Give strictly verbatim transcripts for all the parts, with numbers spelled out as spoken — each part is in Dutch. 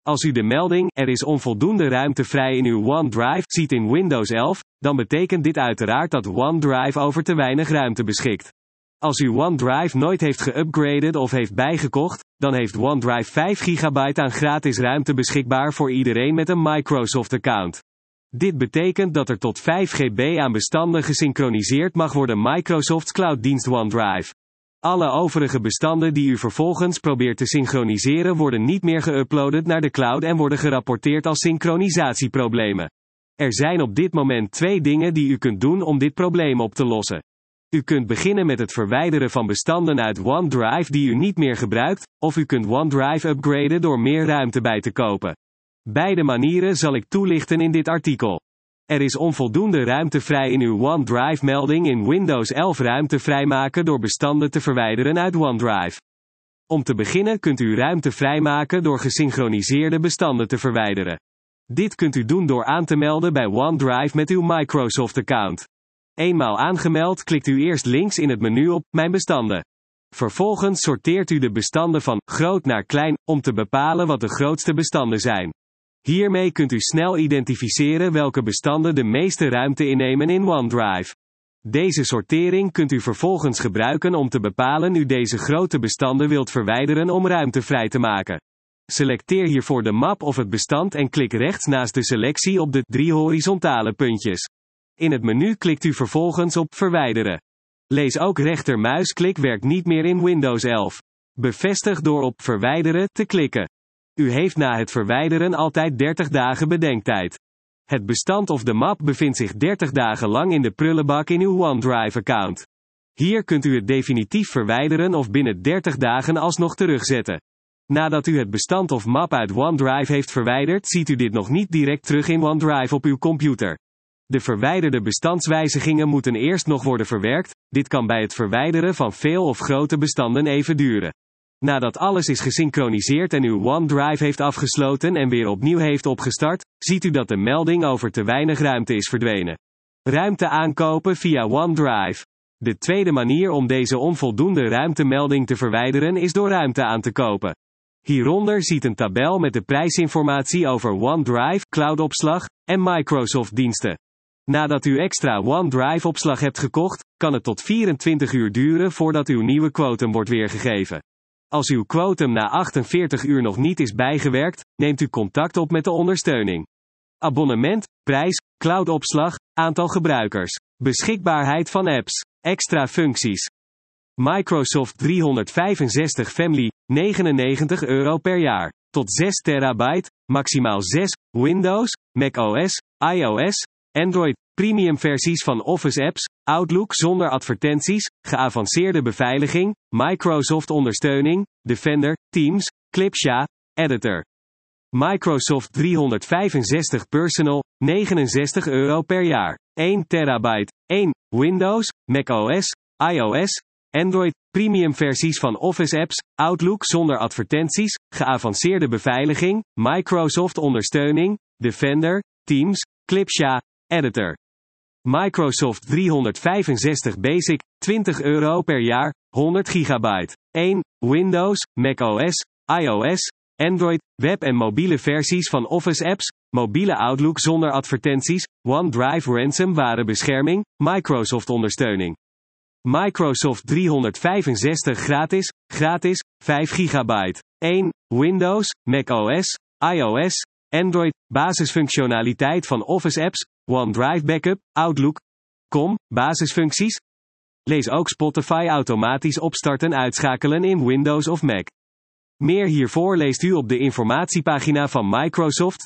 Als u de melding, er is onvoldoende ruimte vrij in uw OneDrive, ziet in Windows elf, dan betekent dit uiteraard dat OneDrive over te weinig ruimte beschikt. Als u OneDrive nooit heeft geüpgraded of heeft bijgekocht, dan heeft OneDrive vijf gigabyte aan gratis ruimte beschikbaar voor iedereen met een Microsoft-account. Dit betekent dat er tot vijf gigabyte aan bestanden gesynchroniseerd mag worden Microsoft's clouddienst OneDrive. Alle overige bestanden die u vervolgens probeert te synchroniseren worden niet meer geüpload naar de cloud en worden gerapporteerd als synchronisatieproblemen. Er zijn op dit moment twee dingen die u kunt doen om dit probleem op te lossen. U kunt beginnen met het verwijderen van bestanden uit OneDrive die u niet meer gebruikt, of u kunt OneDrive upgraden door meer ruimte bij te kopen. Beide manieren zal ik toelichten in dit artikel. Er is onvoldoende ruimte vrij in uw OneDrive-melding in Windows elf ruimte vrijmaken door bestanden te verwijderen uit OneDrive. Om te beginnen kunt u ruimte vrijmaken door gesynchroniseerde bestanden te verwijderen. Dit kunt u doen door aan te melden bij OneDrive met uw Microsoft-account. Eenmaal aangemeld klikt u eerst links in het menu op Mijn bestanden. Vervolgens sorteert u de bestanden van groot naar klein, om te bepalen wat de grootste bestanden zijn. Hiermee kunt u snel identificeren welke bestanden de meeste ruimte innemen in OneDrive. Deze sortering kunt u vervolgens gebruiken om te bepalen u deze grote bestanden wilt verwijderen om ruimte vrij te maken. Selecteer hiervoor de map of het bestand en klik rechts naast de selectie op de drie horizontale puntjes. In het menu klikt u vervolgens op Verwijderen. Lees ook rechtermuisklik werkt niet meer in Windows elf. Bevestig door op Verwijderen te klikken. U heeft na het verwijderen altijd dertig dagen bedenktijd. Het bestand of de map bevindt zich dertig dagen lang in de prullenbak in uw OneDrive-account. Hier kunt u het definitief verwijderen of binnen dertig dagen alsnog terugzetten. Nadat u het bestand of map uit OneDrive heeft verwijderd, ziet u dit nog niet direct terug in OneDrive op uw computer. De verwijderde bestandswijzigingen moeten eerst nog worden verwerkt, dit kan bij het verwijderen van veel of grote bestanden even duren. Nadat alles is gesynchroniseerd en uw OneDrive heeft afgesloten en weer opnieuw heeft opgestart, ziet u dat de melding over te weinig ruimte is verdwenen. Ruimte aankopen via OneDrive. De tweede manier om deze onvoldoende ruimtemelding te verwijderen is door ruimte aan te kopen. Hieronder ziet een tabel met de prijsinformatie over OneDrive, cloudopslag en Microsoft-diensten. Nadat u extra OneDrive-opslag hebt gekocht, kan het tot vierentwintig uur duren voordat uw nieuwe quotum wordt weergegeven. Als uw quotum na achtenveertig uur nog niet is bijgewerkt, neemt u contact op met de ondersteuning. Abonnement, prijs, cloudopslag, aantal gebruikers, beschikbaarheid van apps, extra functies. Microsoft driehonderdvijfenzestig Family, negenennegentig euro per jaar. Tot zes terabyte, maximaal zes, Windows, macOS, iOS, Android, premium versies van Office apps, Outlook zonder advertenties, geavanceerde beveiliging, Microsoft ondersteuning, Defender, Teams, Clipsha, Editor. Microsoft driehonderdvijfenzestig Personal, negenenzestig euro per jaar. één terabyte, één, Windows, macOS, iOS, Android, premium versies van Office apps, Outlook zonder advertenties, geavanceerde beveiliging, Microsoft ondersteuning, Defender, Teams, Clipsha, Editor. Microsoft driehonderdvijfenzestig Basic, twintig euro per jaar, honderd gigabyte. één, Windows, macOS, iOS, Android, web- en mobiele versies van Office apps, mobiele Outlook zonder advertenties, OneDrive ransomware bescherming, Microsoft ondersteuning. Microsoft driehonderdvijfenzestig gratis, gratis, vijf gigabyte. één, Windows, macOS, iOS, Android, basisfunctionaliteit van Office apps, OneDrive backup, Outlook, com, basisfuncties. Lees ook Spotify automatisch opstarten uitschakelen in Windows of Mac. Meer hiervoor leest u op de informatiepagina van Microsoft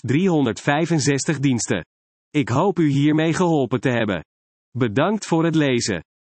driehonderdvijfenzestig diensten. Ik hoop u hiermee geholpen te hebben. Bedankt voor het lezen.